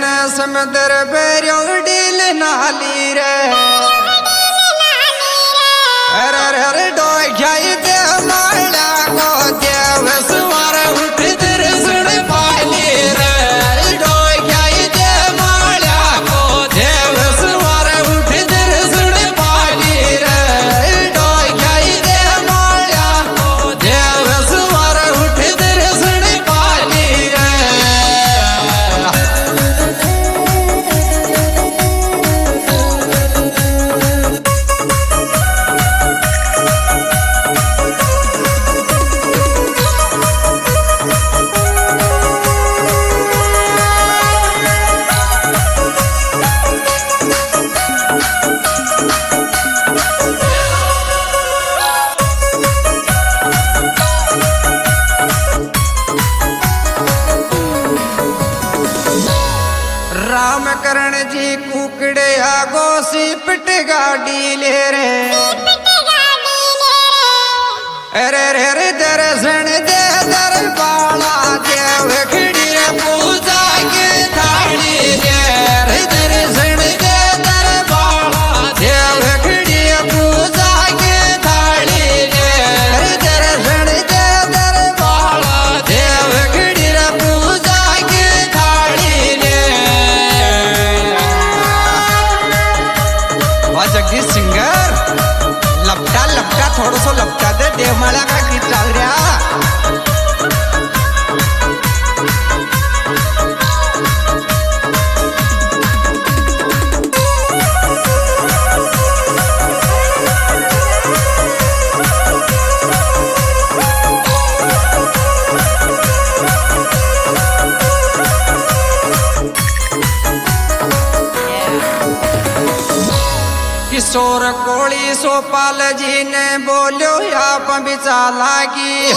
ने समुद्र Berio deal नाली रे अरे अरे डोय जाई दे माला को देव सवार उठ दर सुन पाली रे डोय जाई दे माला को देव सवार उठ दर सुन पाली रे डोय जाई दे माला को देव सवार उठ दर सुन पाली रे राम करण जी कुकड़े आगो सी पिट गाड़ी ले रे अरे रे रे दर्शन दे दर बाला देव खड़ी रे पूजा के थाली रे दर्शन दे दर बाला देव खड़ी रे पूजा के थाली रे दर्शन दे दर बाला देव खड़ी रे पूजा के थाली रे जगदीश सिंगर लपटा लपटा थोड़ा सो लपटा दे देवमाला का गीत चल रहा किशोर कोली सोपाल जी ने बोलो आप बिचाला की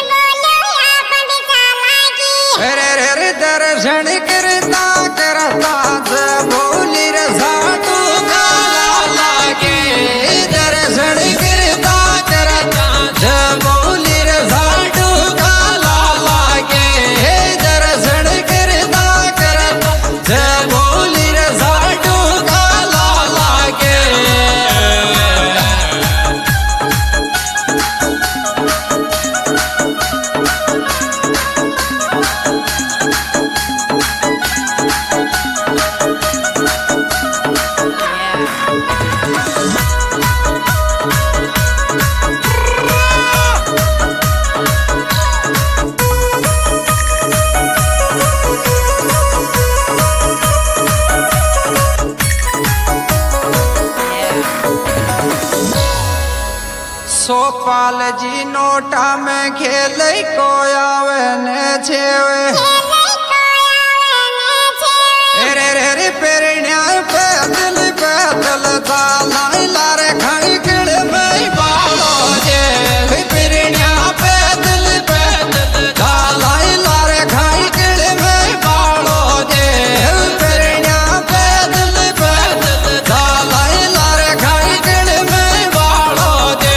अरे रे दर्शन करता करता बोली रे साधु काला लागे दर्शन करता करता बोली रे साधु काला लागे दर्शन करता करता बोली रे साधु काला लागे सोपाल जी नोटा में खेल को आवे ने छेवे रे रे रे पेरण्या पैदल पैदल ताला लारे खाई किड़ में बालो जे पेरण्या पैदल पैदल ताला लारे खाई किड़ में बालो जे पेरण्या पैदल पैदल ताला लारे खाई किड़ में बालो जे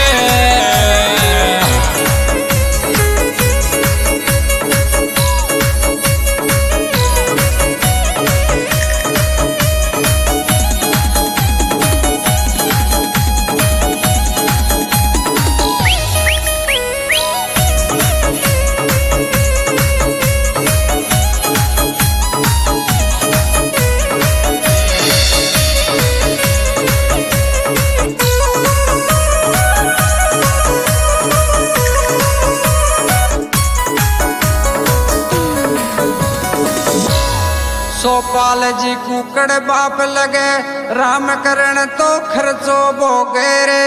सोपाल जी कुकड़ बाप लगे राम करण तो खर्चो भोगे रे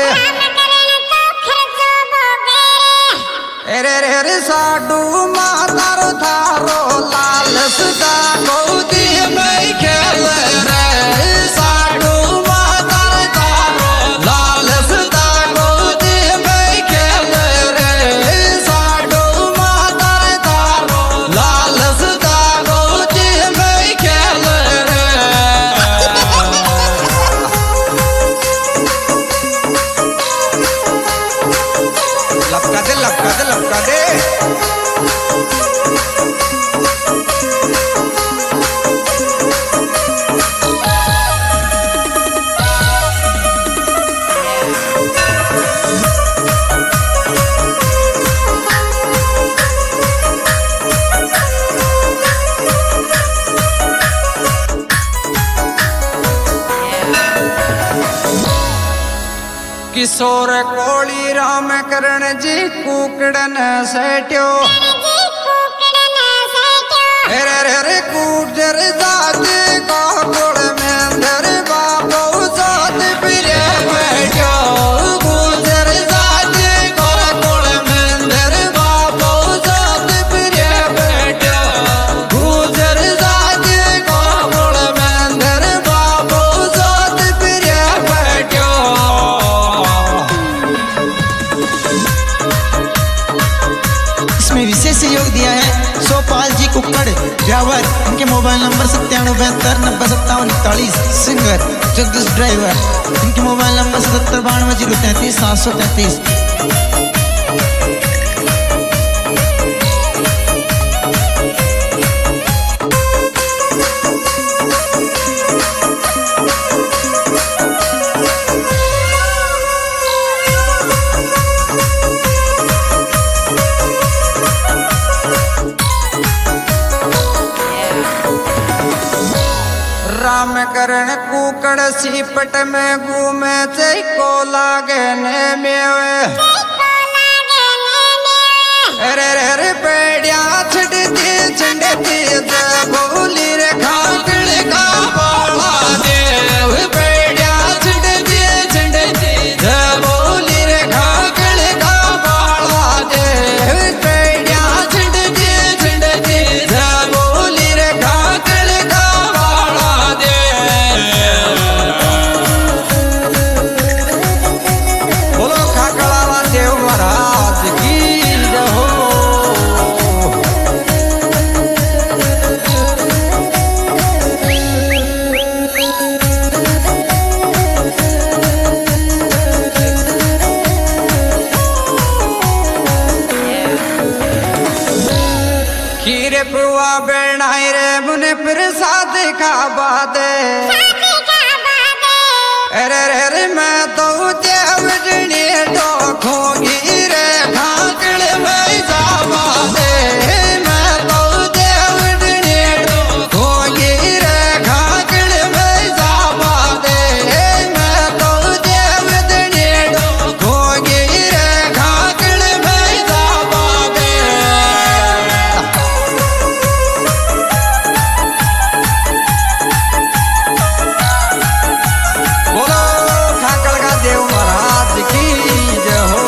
अरे रे रे साडू मातारो थारो लाल सुदा गोदी में खेल रे साडू मातारो थारो लाल सुदा गोदी में खेल रे साडू मातारो थारो लाल सुदा गोदी में खेल रे लपका दे लपका दे लपका दे किशोर कोली राम करण जी कुकड़न सेट्यो रे कूटर जात को गोड़ में दर बाबू जात पिरे बैठो गुजर जात को गोड़ में दर बाबू जात पिरे बैठो गुजर जात को गोड़ में दर बाबू जात पिरे बैठो। इसमें विशेष सहयोग दिया है सोपाल जी कुक्कड़ ड्राइवर, इनके mobile number 9772905741। Singer Jagdish driver, इनके मोबाइल नंबर 7792033733। राम करण कुकड़ सीपट में घूमे को लागे ने मेवे अरे रे पेड़िया छड़ती छंडती बोली रे खाकड़ का बाला देव पेड़िया छड़ती छंडती बोली रे खाकड़ का बाला देव पेड़िया छड़ती छंडती बोली रे खाकड़ का बाला बोलो खाकड़ावा देव महाराज की हो। खीर पुआ बनाई रे मुने प्रसाद खा बादे अरे रे मैं तो देवजनी खोगी रे खाकड़ में जावा दे मैं तो देवजनी खोगी रे खाकड़ में जावा दे मैं तो देवजनी खोगी रे खाकड़ में जावा दे। बोलो खाकड़ का देव महाराज की जय हो।